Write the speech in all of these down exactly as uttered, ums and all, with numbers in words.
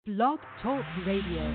Blog Talk Radio.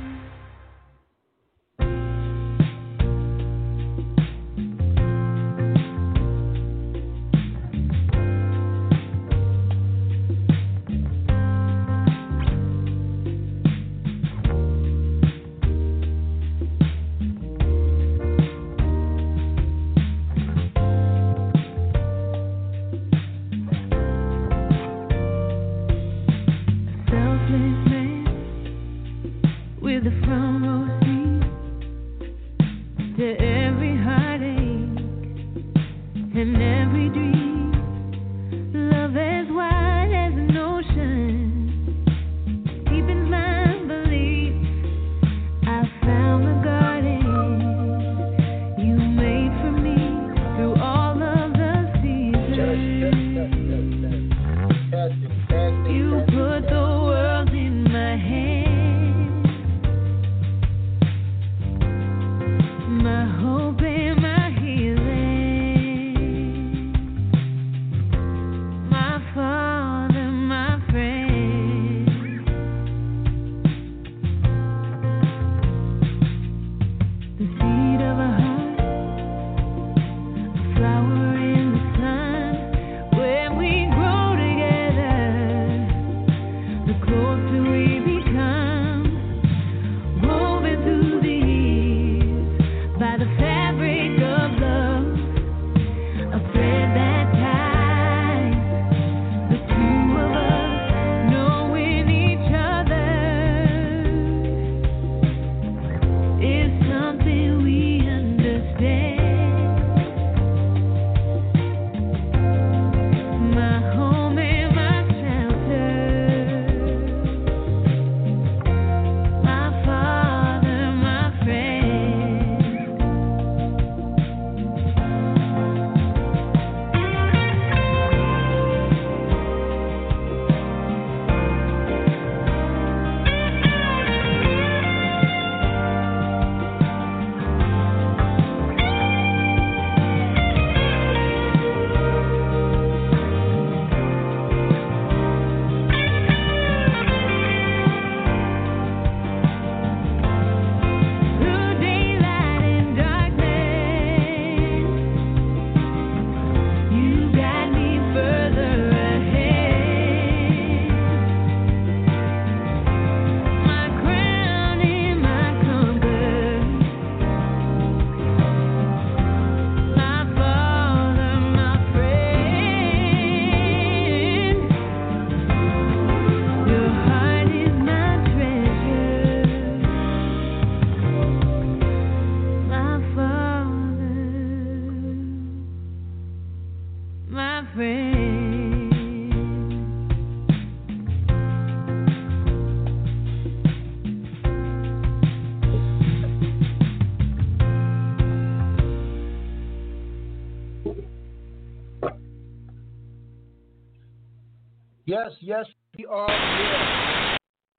Yes, yes, we are here.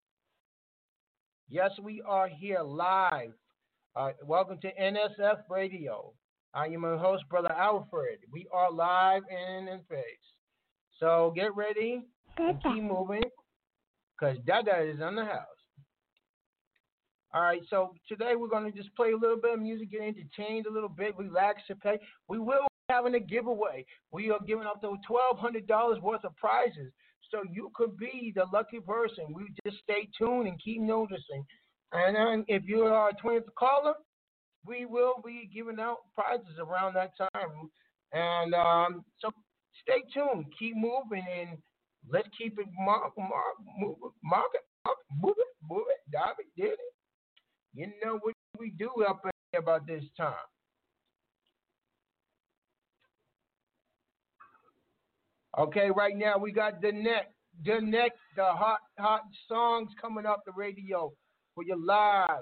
Yes, we are here live. Uh, welcome to N S F Radio. I am your host, Brother Alfred. We are live and in face. So get ready and keep moving because Dada is in the house. All right, so today we're going to just play a little bit of music, get entertained a little bit, relax and play. We will be having a giveaway. We are giving up to twelve hundred dollars worth of prizes. So you could be the lucky person. We just stay tuned and keep noticing. And then if you are a twentieth caller, we will be giving out prizes around that time. And um, so stay tuned. Keep moving and let's keep it mark, mark, move it, mark it, mark, move it, move it, dive it, did it. You know what we do up here about this time. Okay, right now we got the neck, the neck, the hot, hot songs coming up the radio for you live.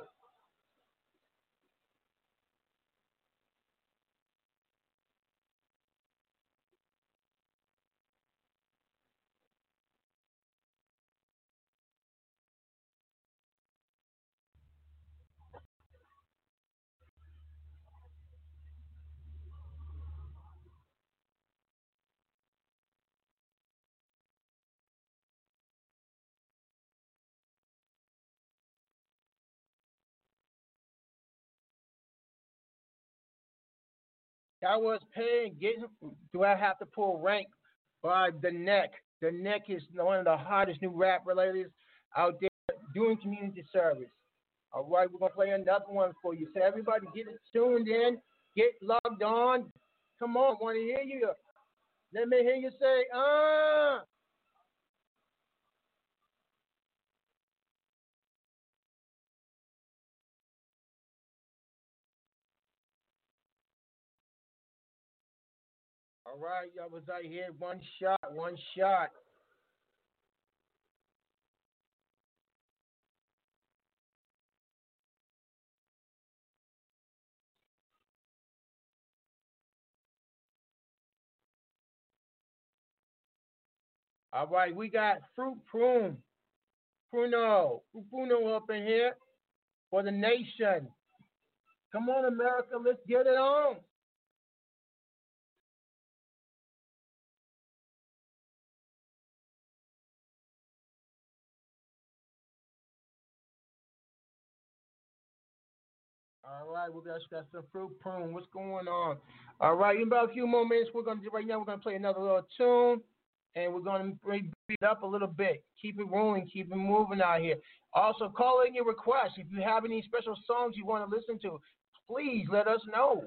That was pain. Getting. Do I have to pull rank by the neck? The neck is one of the hottest new rap relators out there doing community service. All right, we're gonna play another one for you. So everybody, get it tuned in, get logged on. Come on, want to hear you? Let me hear you say, ah. All right, y'all was out here. One shot, one shot. All right, we got Fruit Prune, Pruno, Pruno up in here for the nation. Come on, America, let's get it on. All right, we got, got some Fruit Prune. What's going on? All right, in about a few more minutes, we're gonna do right now. We're gonna play another little tune, and we're gonna beat it up a little bit. Keep it rolling, keep it moving out here. Also, call in your requests. If you have any special songs you want to listen to, please let us know.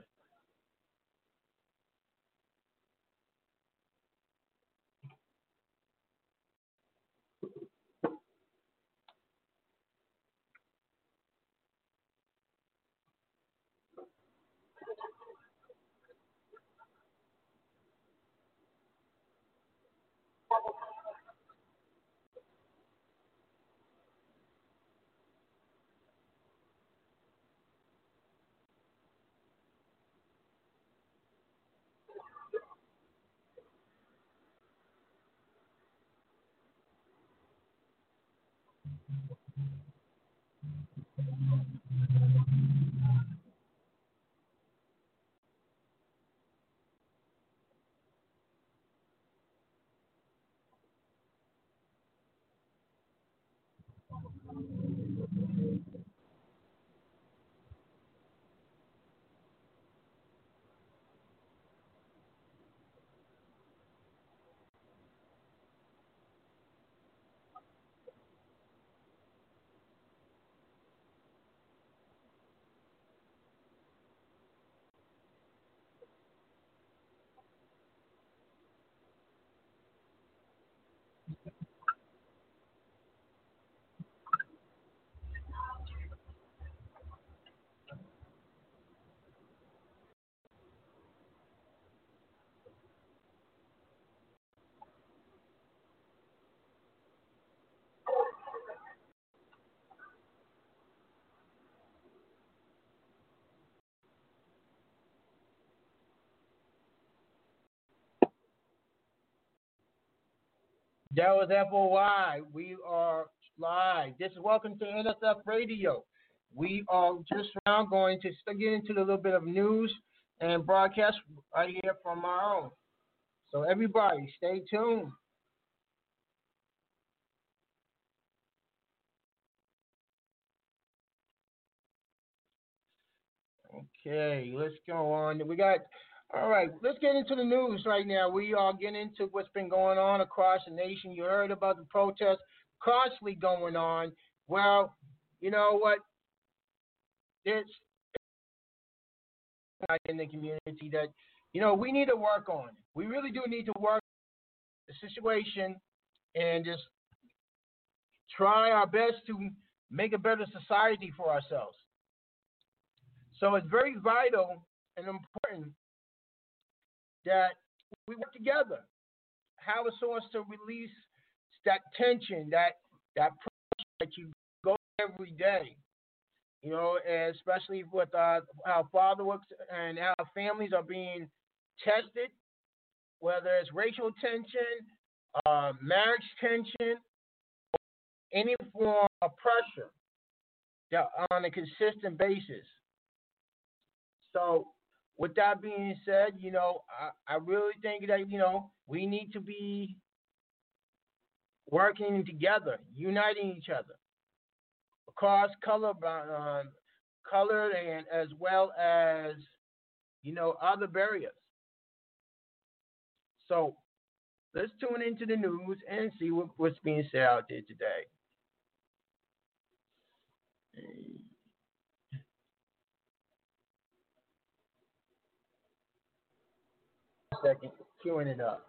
That was F O Y. We are live. This is welcome to N S F Radio. We are just now going to get into a little bit of news and broadcast right here from our own. So everybody, stay tuned. Okay, let's go on. We got, all right, let's get into the news right now. We are getting into what's been going on across the nation. You heard about the protests constantly going on. Well, you know what? There's in the community that, you know, we need to work on. We really do need to work the situation and just try our best to make a better society for ourselves. So it's very vital and important that we work together, have a source to release that tension, that that pressure that you go every day. You know, especially with uh, how father works and how families are being tested, whether it's racial tension, uh, marriage tension, any form of pressure that on a consistent basis. So, with that being said, you know, I, I really think that, you know, we need to be working together, uniting each other across color, uh, color, and as well as you know, other barriers. So let's tune into the news and see what, what's being said out there today. A second, queuing it up.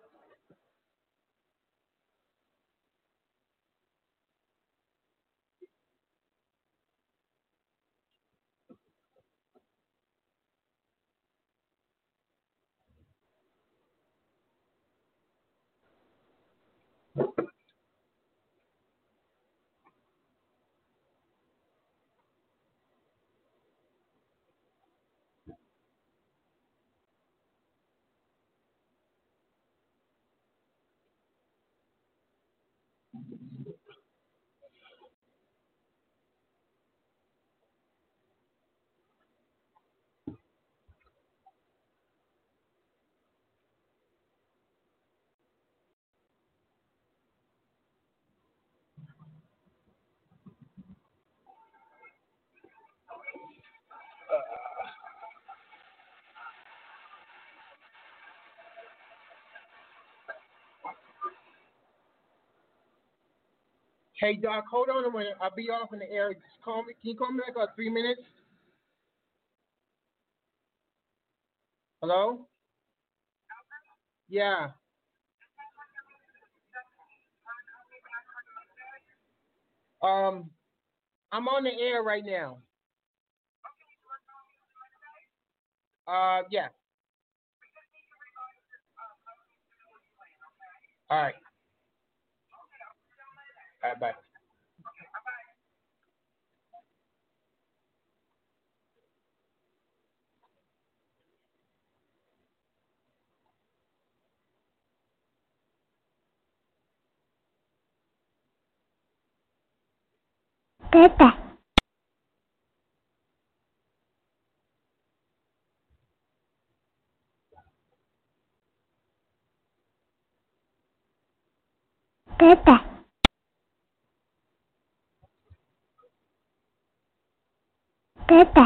Hey, Doc, hold on a minute. I'll be off in the air. Just call me. Can you call me back about three minutes? Hello? Yeah. Um, I'm on the air right now. Uh, yeah. All right. All right, bye. Pepe. Pepe. Pepe.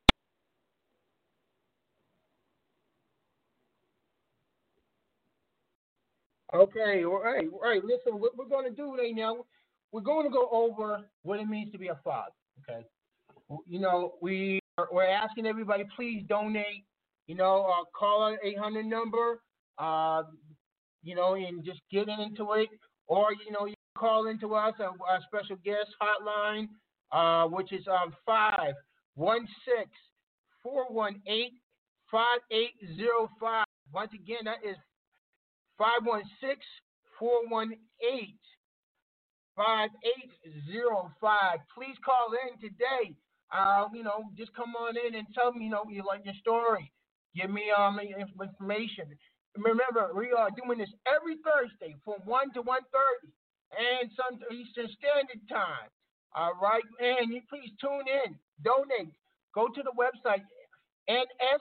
Okay. All right. All right. Listen, what we're going to do right now, we're going to go over what it means to be a father. Okay. You know, we are, we're asking everybody, please donate. You know, uh, call our eight hundred number. Uh, you know, and just get into it. Or, you know, you can call into us, our, our special guest hotline, uh, which is um, five one six, four one eight, five eight zero five. Once again, that is five one six, four one eight, five eight zero five. Please call in today. Uh, you know, just come on in and tell me, you know, you like your story. Give me um information. Remember, we are doing this every Thursday from one to one thirty, and some Eastern Standard Time. All right, and you please tune in, donate, go to the website n s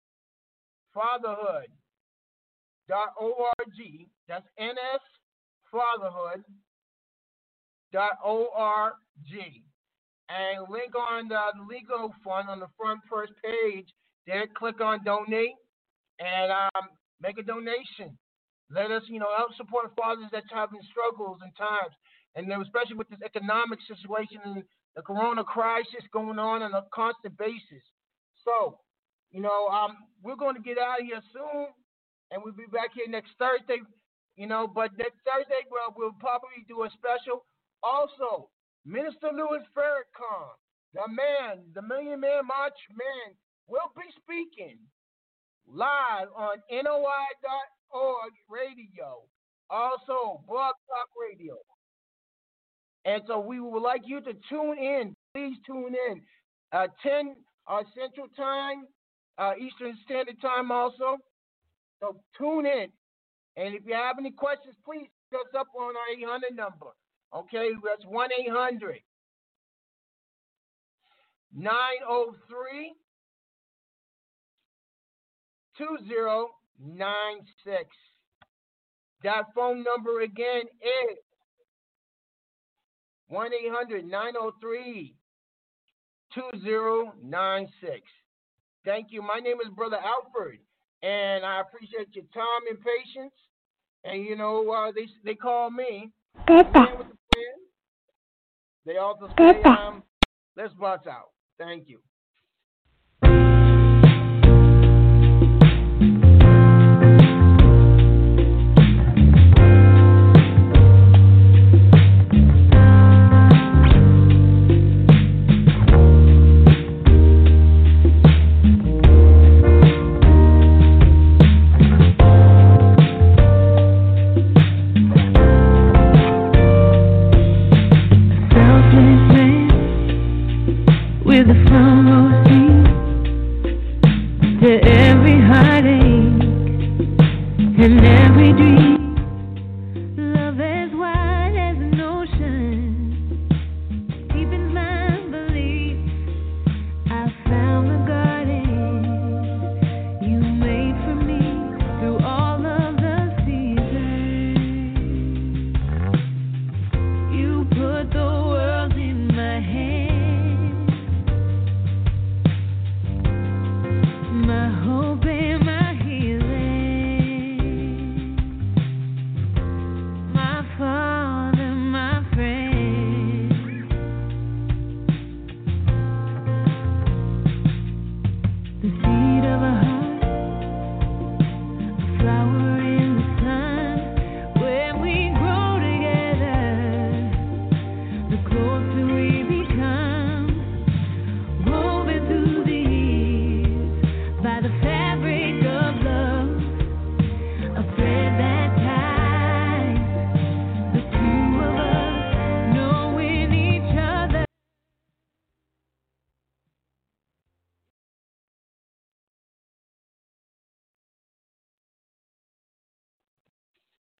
fatherhood dot org. That's n s fatherhood dot org, and link on the legal fund on the front first page. Then click on donate and um, make a donation. Let us, you know, help support fathers that's having struggles and times, and then especially with this economic situation and the corona crisis going on on a constant basis. So, you know, um, we're going to get out of here soon, and we'll be back here next Thursday. You know, but next Thursday, well, we'll probably do a special. Also, Minister Louis Farrakhan, the man, the Million Man March man, will be speaking live on N O I dot org radio. Also, Blog Talk Radio. And so we would like you to tune in. Please tune in. Uh, ten uh, Central Time, uh, Eastern Standard Time also. So tune in. And if you have any questions, please hit us up on our eight hundred number. Okay, that's one eight hundred nine oh three two oh nine six. That phone number again is one eight hundred nine oh three two oh nine six. Thank you. My name is Brother Alfred, and I appreciate your time and patience. And, you know, uh, they they call me the man with the plan. They also say, um, let's bust out. Thank you. With a frown